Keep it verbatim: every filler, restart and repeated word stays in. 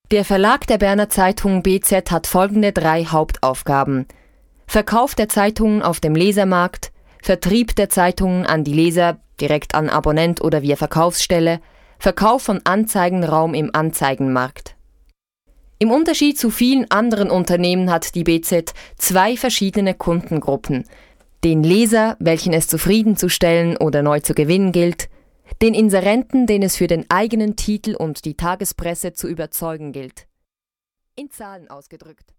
Der Verlag der Berner Zeitung B Z hat folgende drei Hauptaufgaben: Verkauf der Zeitungen auf dem Lesermarkt, Vertrieb der Zeitungen an die Leser, direkt an Abonnent oder via Verkaufsstelle, Verkauf von Anzeigenraum im Anzeigenmarkt. Im Unterschied zu vielen anderen Unternehmen hat die B Z zwei verschiedene Kundengruppen: den Leser, welchen es zufriedenzustellen oder neu zu gewinnen gilt, den Inserenten, den es für den eigenen Titel und die Tagespresse zu überzeugen gilt. In Zahlen ausgedrückt.